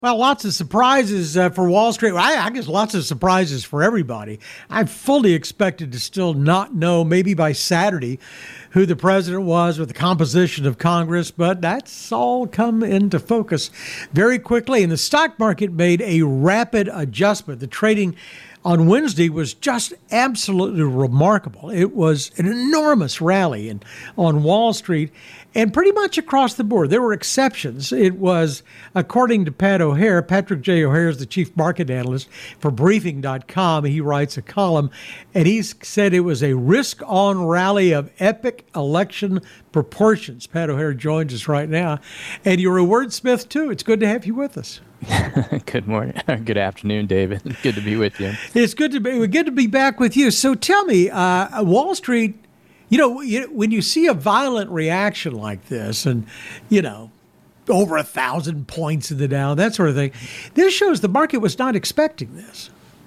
Well, lots of surprises for Wall Street. I guess lots of surprises for everybody. I fully expected to still not know, maybe by Saturday, who the president was with the composition of Congress, but that's all come into focus very quickly. And the stock market made a rapid adjustment. The trading on Wednesday was just absolutely remarkable. It was an enormous rally on Wall Street and pretty much across the board. There were exceptions. It was, according to Pat O'Hare, Patrick J. O'Hare is the chief market analyst for Briefing.com. He writes a column, and he said it was a risk-on rally of epic election proportions. Pat O'Hare joins us right now. And you're a wordsmith, too. It's good to have you with us. Good morning. Good afternoon, David. Good to be with you. It's good to be back with you. So tell me, Wall Street, when you see a violent reaction like this and, over 1,000 points in the Dow, that sort of thing, this shows the market was not expecting this.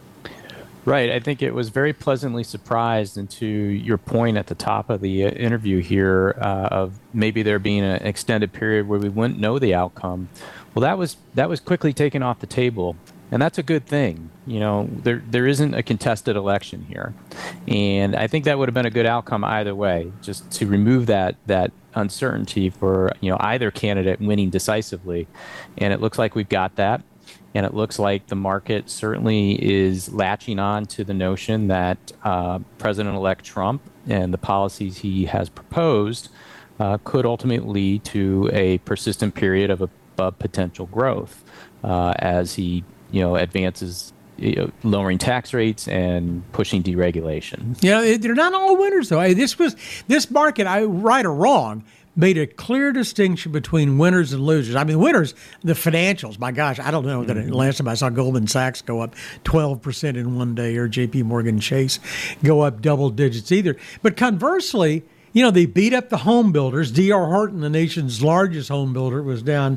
Right. I think it was very pleasantly surprised, and to your point at the top of the interview here of maybe there being an extended period where we wouldn't know the outcome. Well, that was quickly taken off the table, and that's a good thing. There isn't a contested election here, and I think that would have been a good outcome either way, just to remove that uncertainty for either candidate winning decisively, and it looks like we've got that. And it looks like the market certainly is latching on to the notion that President-elect Trump and the policies he has proposed could ultimately lead to a persistent period of potential growth as he, advances lowering tax rates and pushing deregulation. They're not all winners, though. This market, right or wrong, made a clear distinction between winners and losers. I mean, winners, the financials, my gosh, I don't know that last time I saw Goldman Sachs go up 12% in one day or JP Morgan Chase go up double digits either. But conversely, they beat up the home builders. D.R. Horton, the nation's largest home builder, was down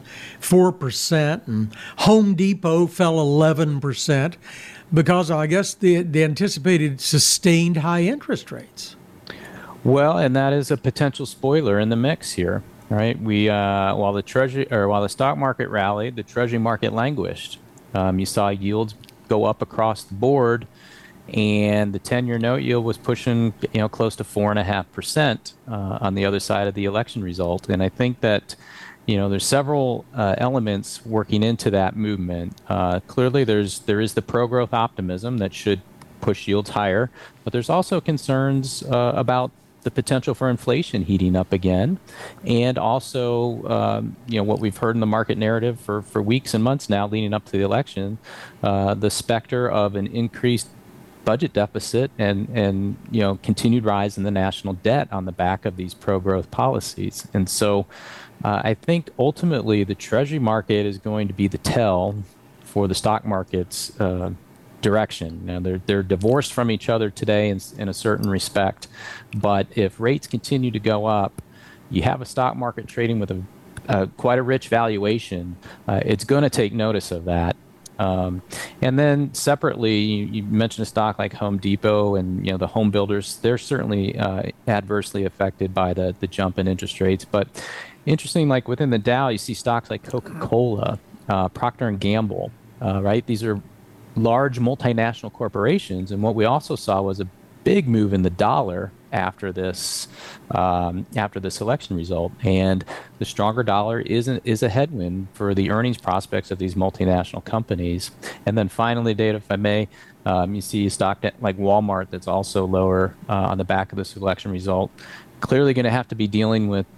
4%, and Home Depot fell 11% because, I guess, the anticipated sustained high interest rates. Well, and that is a potential spoiler in the mix here, right? While the stock market rallied, the Treasury market languished. You saw yields go up across the board, and the 10-year note yield was pushing, close to 4.5% on the other side of the election result. And I think that, there's several elements working into that movement. Clearly, there is the pro-growth optimism that should push yields higher, but there's also concerns about the potential for inflation heating up again, and also, what we've heard in the market narrative for weeks and months now leading up to the election, the specter of an increased budget deficit and continued rise in the national debt on the back of these pro-growth policies. And so I think ultimately the Treasury market is going to be the tell for the stock market's direction. Now they're divorced from each other today in a certain respect, but if rates continue to go up, you have a stock market trading with quite a rich valuation. It's going to take notice of that. And then separately, you mentioned a stock like Home Depot and the home builders. They're certainly adversely affected by the jump in interest rates. But interesting, like within the Dow, you see stocks like Coca-Cola, Procter and Gamble. Right, these are large multinational corporations, and what we also saw was a big move in the dollar after this election result, and the stronger dollar is a headwind for the earnings prospects of these multinational companies. And then finally, Dave, if I may, you see a stock like Walmart that's also lower on the back of this election result, clearly going to have to be dealing with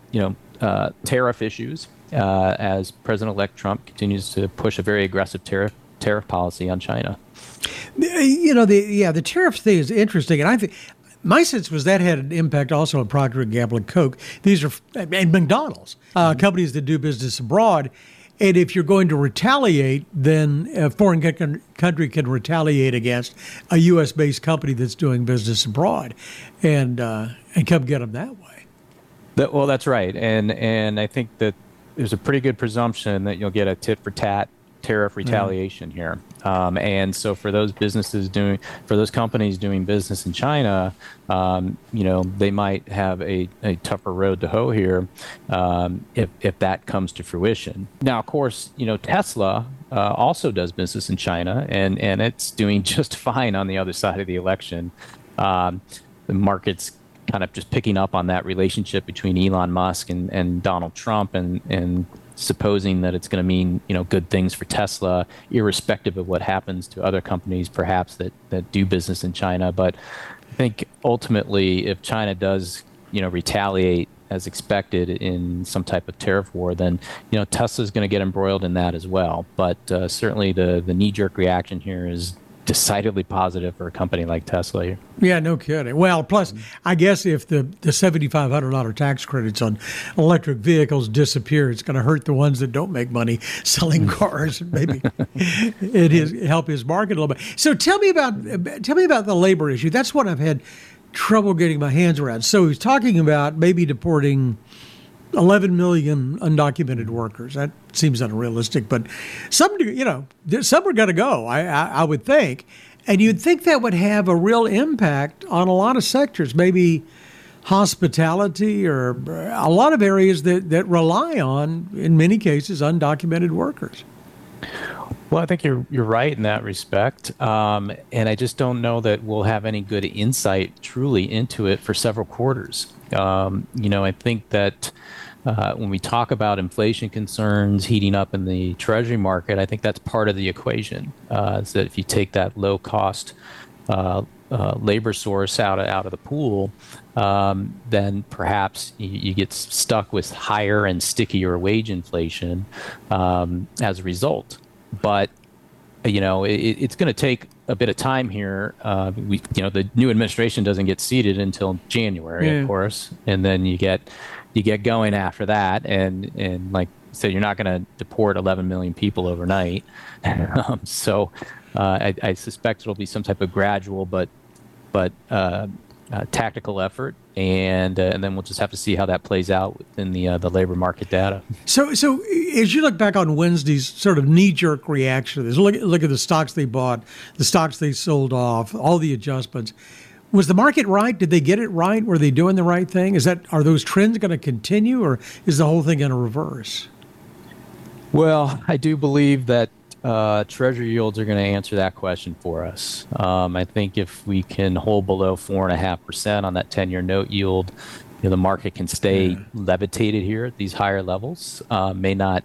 tariff issues as President-elect Trump continues to push a very aggressive tariff policy on China. The tariff thing is interesting, and I think my sense was that had an impact also on Procter & Gamble and Coke. These are and McDonald's, companies that do business abroad. And if you're going to retaliate, then a foreign country can retaliate against a U.S.-based company that's doing business abroad, and come get them that way. That's right, and I think that there's a pretty good presumption that you'll get a tit for tat tariff retaliation here. And so for those companies doing business in China, they might have a tougher road to hoe here if that comes to fruition. Now, of course, Tesla also does business in China, and it's doing just fine on the other side of the election. The market's kind of just picking up on that relationship between Elon Musk and Donald Trump, and supposing that it's going to mean good things for Tesla, irrespective of what happens to other companies, perhaps that do business in China. But I think ultimately, if China does retaliate as expected in some type of tariff war, then Tesla's going to get embroiled in that as well. But certainly the knee-jerk reaction here is decidedly positive for a company like Tesla here. Yeah, no kidding. Well, plus, I guess if the $7,500 tax credits on electric vehicles disappear, it's going to hurt the ones that don't make money selling cars. Maybe help his market a little bit. So tell me about the labor issue. That's what I've had trouble getting my hands around. So he's talking about maybe deporting 11 million undocumented workers. That seems unrealistic, but some are going to go, I would think. And you'd think that would have a real impact on a lot of sectors, maybe hospitality or a lot of areas that rely on, in many cases, undocumented workers. Well, I think you're right in that respect. And I just don't know that we'll have any good insight truly into it for several quarters. I think that when we talk about inflation concerns heating up in the Treasury market, I think that's part of the equation. Is that if you take that low-cost labor source out of the pool, then perhaps you get stuck with higher and stickier wage inflation as a result. But it's going to take a bit of time here. The new administration doesn't get seated until January, of course, and then you get going after that, and like I said, you're not going to deport 11 million people overnight. So I suspect it'll be some type of gradual but tactical effort, and then we'll just have to see how that plays out within the labor market data. So as you look back on Wednesday's sort of knee-jerk reaction to this, look at the stocks they bought, the stocks they sold off, all the adjustments. Was the market right? Did they get it right? Were they doing the right thing? Are those trends going to continue, or is the whole thing going to reverse? Well, I do believe that Treasury yields are going to answer that question for us. I think if we can hold below 4.5% on that 10-year note yield, the market can stay levitated here at these higher levels. May not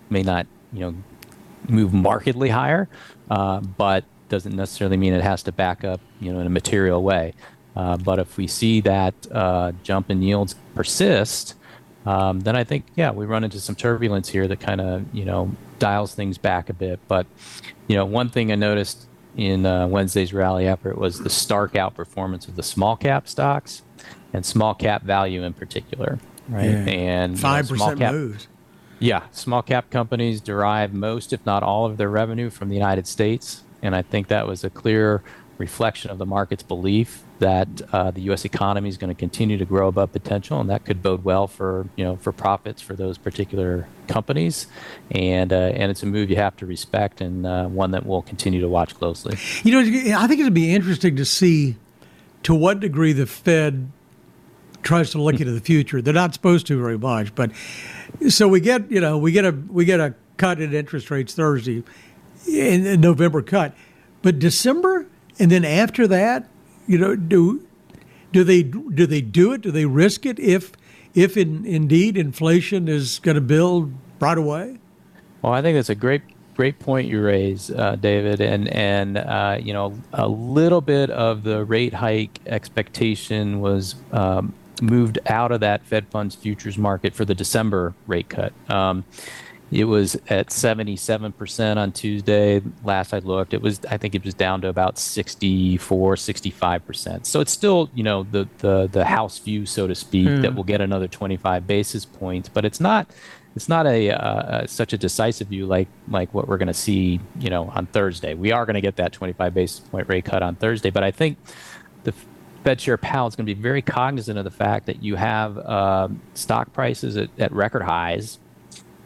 move markedly higher, but doesn't necessarily mean it has to back up, in a material way. But if we see that jump in yields persist, then I think, we run into some turbulence here that kind of, dials things back a bit. But, one thing I noticed in Wednesday's rally effort was the stark outperformance of the small cap stocks and small cap value in particular, right? Yeah. And 5% moves. Yeah, small cap companies derive most, if not all, of their revenue from the United States. And I think that was a clear reflection of the market's belief that the U.S. economy is going to continue to grow above potential, and that could bode well for profits for those particular companies. And it's a move you have to respect, and one that we'll continue to watch closely. I think it'd be interesting to see to what degree the Fed tries to look into the future. They're not supposed to very much, but so we get a cut in interest rates Thursday, in November cut, but December, and then after that, do they do it? Do they risk it if indeed inflation is going to build right away? Well, I think that's a great point you raise, David, and a little bit of the rate hike expectation was moved out of that Fed funds futures market for the December rate cut. It was at 77% on Tuesday. Last I looked, I think it was down to about 64, 65%. So it's still, the house view, so to speak, that will get another 25 basis points. But it's not such a decisive view like what we're going to see, on Thursday. We are going to get that 25 basis point rate cut on Thursday. But I think the Fed Chair Powell is going to be very cognizant of the fact that you have stock prices at record highs.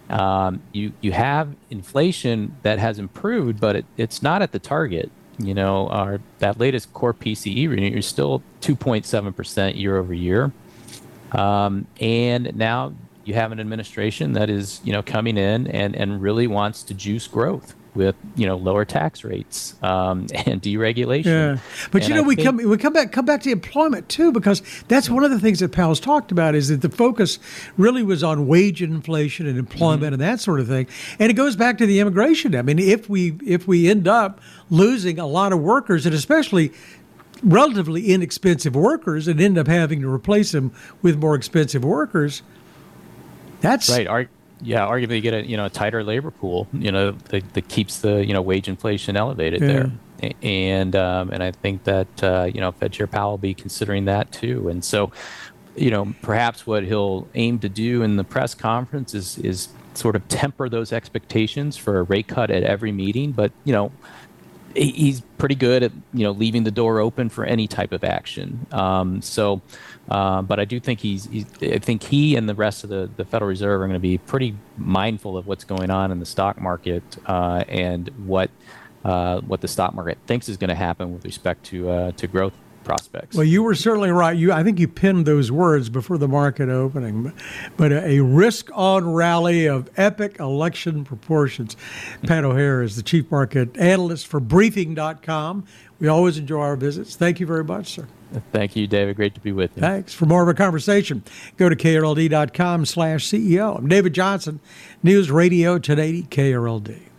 You have inflation that has improved, but it's not at the target. That latest core PCE reading is still 2.7% year over year. And now you have an administration that is, coming in and really wants to juice growth with, lower tax rates and deregulation. Yeah, but and we come back to employment too, because that's one of the things that Powell's talked about, is that the focus really was on wage inflation and employment and that sort of thing. And it goes back to the immigration. I mean, if we end up losing a lot of workers, and especially relatively inexpensive workers, and end up having to replace them with more expensive workers, that's right. Arguably you get a tighter labor pool, that keeps the wage inflation elevated there, and I think that Fed Chair Powell will be considering that too, and so perhaps what he'll aim to do in the press conference is sort of temper those expectations for a rate cut at every meeting, but he's pretty good at leaving the door open for any type of action. But I do think I think he and the rest of the Federal Reserve are going to be pretty mindful of what's going on in the stock market and what the stock market thinks is going to happen with respect to growth prospects. Well, you were certainly right. I think you pinned those words before the market opening, but a risk-on rally of epic election proportions. Pat O'Hare is the chief market analyst for Briefing.com. We always enjoy our visits. Thank you very much, sir. Thank you, David. Great to be with you. Thanks. For more of a conversation, go to krld.com/CEO. I'm David Johnson, News Radio 1080 KRLD.